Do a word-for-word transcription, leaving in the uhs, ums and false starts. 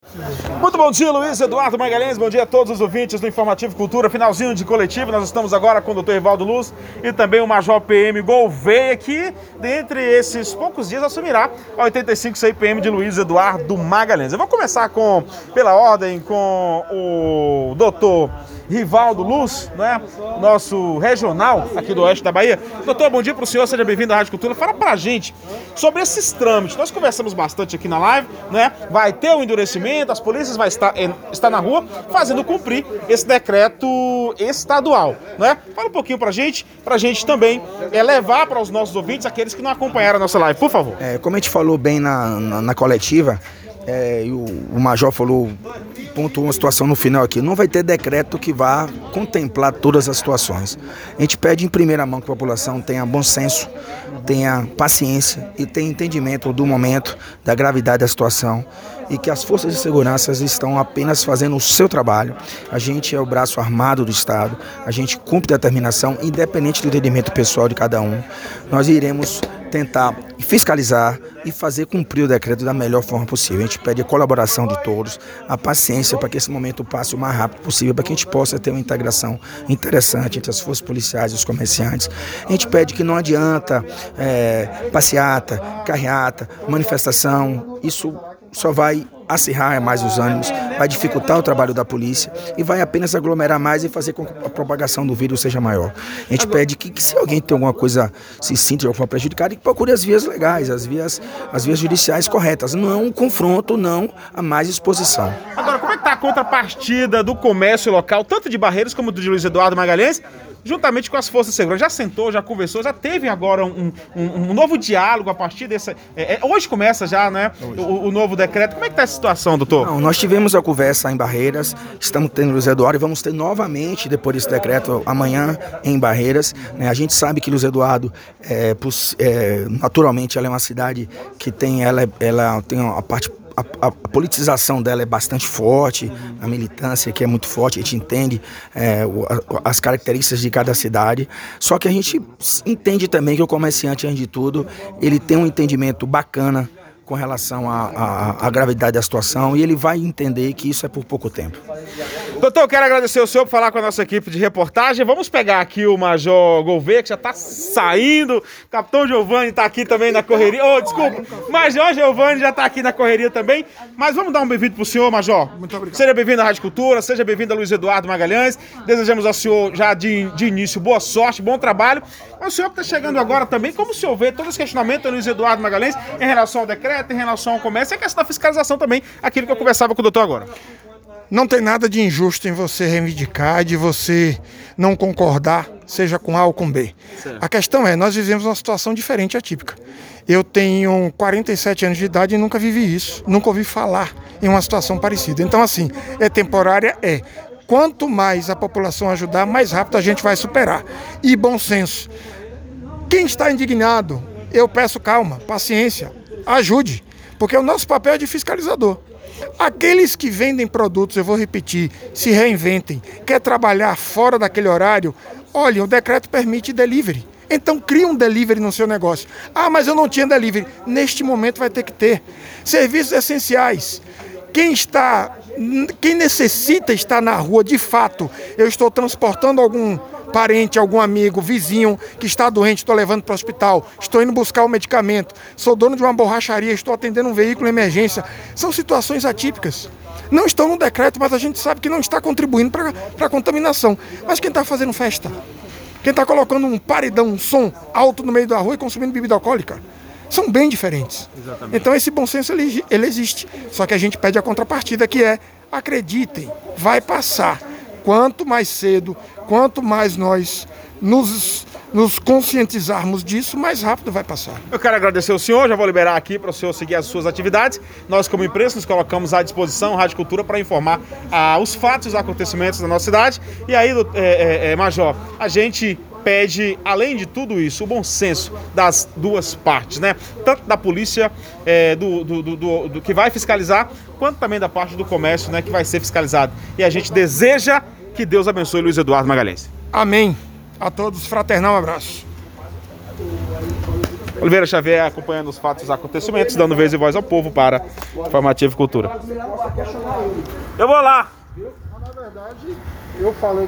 Muito bom dia, Luiz Eduardo Magalhães, bom dia a todos os ouvintes do Informativo Cultura, finalzinho de coletivo. Nós estamos agora com o doutor Rivaldo Luz e também o Major P M Gouveia, que dentre esses poucos dias assumirá a oitenta e cinco C I P M de Luiz Eduardo Magalhães. Eu vou começar com, pela ordem, com o doutor Rivaldo Luz, né? Nosso regional aqui do oeste da Bahia. Doutor, bom dia para o senhor, seja bem-vindo à Rádio Cultura. Fala pra gente sobre esses trâmites. Nós conversamos bastante aqui na live, né? Vai ter o endurecimento, as polícias vão estar, estar na rua fazendo cumprir esse decreto estadual, né? Fala um pouquinho pra gente, pra gente também é, levar para os nossos ouvintes, aqueles que não acompanharam a nossa live, por favor. É, como a gente falou bem na, na, na coletiva, é, e o, o Major falou, pontuou uma situação no final aqui, não vai ter decreto que vá contemplar todas as situações. A gente pede em primeira mão que a população tenha bom senso, tenha paciência e tenha entendimento do momento, da gravidade da situação, e que as forças de segurança estão apenas fazendo o seu trabalho. A gente é o braço armado do Estado, a gente cumpre determinação, independente do entendimento pessoal de cada um. Nós iremos tentar fiscalizar e fazer cumprir o decreto da melhor forma possível. A gente pede a colaboração de todos, a paciência para que esse momento passe o mais rápido possível, para que a gente possa ter uma integração interessante entre as forças policiais e os comerciantes. A gente pede que não adianta é, passeata, carreata, manifestação, isso só vai acirrar mais os ânimos, vai dificultar o trabalho da polícia e vai apenas aglomerar mais e fazer com que a propagação do vírus seja maior. A gente pede que, que se alguém tem alguma coisa, se sinta de alguma forma prejudicada, que procure as vias legais, as vias, as vias judiciais corretas, não um confronto, não a mais exposição. Agora, como é que está a contrapartida do comércio local, tanto de Barreiros como do de Luiz Eduardo Magalhães, juntamente com as forças de segurança? Já sentou, já conversou, já teve agora um, um, um novo diálogo a partir desse... É, é, hoje começa já, né, o, o novo decreto. Como é que está essa situação, doutor? Não, nós tivemos a conversa em Barreiras, estamos tendo Luiz Eduardo e vamos ter novamente, depois desse decreto, amanhã em Barreiras. Né? A gente sabe que Luiz Eduardo, é, é, naturalmente, ela é uma cidade que tem, ela, ela tem a parte... A, a politização dela é bastante forte, a militância que é muito forte, a gente entende é, o, a, as características de cada cidade, só que a gente entende também que o comerciante, antes de tudo, ele tem um entendimento bacana com relação à gravidade da situação e ele vai entender que isso é por pouco tempo. Doutor, eu quero agradecer o senhor por falar com a nossa equipe de reportagem. Vamos pegar aqui o Major Gouveia, que já está saindo. O Capitão Giovanni está aqui também na correria. Oh, desculpa, Major Giovanni já está aqui na correria também. Mas vamos dar um bem-vindo para o senhor, Major. Muito obrigado. Seja bem-vindo à Rádio Cultura, seja bem-vindo a Luiz Eduardo Magalhães. Desejamos ao senhor já de, de início boa sorte, bom trabalho. Mas o senhor que está chegando agora também, como o senhor vê todo esse questionamento do Luiz Eduardo Magalhães em relação ao decreto, em relação ao comércio e a questão da fiscalização também, aquilo que eu conversava com o doutor agora? Não tem nada de injusto em você reivindicar, de você não concordar, seja com A ou com B. Certo. A questão é, nós vivemos uma situação diferente, atípica. Eu tenho quarenta e sete anos de idade e nunca vivi isso, nunca ouvi falar em uma situação parecida. Então, assim, é temporária, é. Quanto mais a população ajudar, mais rápido a gente vai superar. E bom senso. Quem está indignado, eu peço calma, paciência, ajude, porque o nosso papel é de fiscalizador. Aqueles que vendem produtos, eu vou repetir, se reinventem, quer trabalhar fora daquele horário, olha, o decreto permite delivery. Então cria um delivery no seu negócio. Ah, mas eu não tinha delivery. Neste momento vai ter que ter. Serviços essenciais. Quem está, quem necessita estar na rua, de fato, eu estou transportando algum parente, algum amigo, vizinho que está doente, estou levando para o hospital, estou indo buscar o medicamento, sou dono de uma borracharia, estou atendendo um veículo em emergência. São situações atípicas. Não estão no decreto, mas a gente sabe que não está contribuindo para a contaminação. Mas quem está fazendo festa? Quem está colocando um paredão, um som alto no meio da rua e consumindo bebida alcoólica? São bem diferentes. Exatamente. Então esse bom senso ele, ele existe. Só que a gente pede a contrapartida, que é, acreditem, vai passar. Quanto mais cedo, quanto mais nós nos, nos conscientizarmos disso, mais rápido vai passar. Eu quero agradecer ao senhor, já vou liberar aqui para o senhor seguir as suas atividades. Nós, como imprensa, nos colocamos à disposição, Rádio Cultura, para informar ah, os fatos e os acontecimentos da nossa cidade. E aí, é, é, é, Major, a gente pede, além de tudo isso, o bom senso das duas partes, né? Tanto da polícia, é, do, do, do, do, do que vai fiscalizar, quanto também da parte do comércio, né, que vai ser fiscalizado. E a gente deseja que Deus abençoe Luiz Eduardo Magalhães. Amém. A todos, fraternal abraço. Oliveira Xavier acompanhando os fatos e os acontecimentos, dando vez e voz ao povo para Informativo Cultura. Eu vou lá. Na verdade, eu falei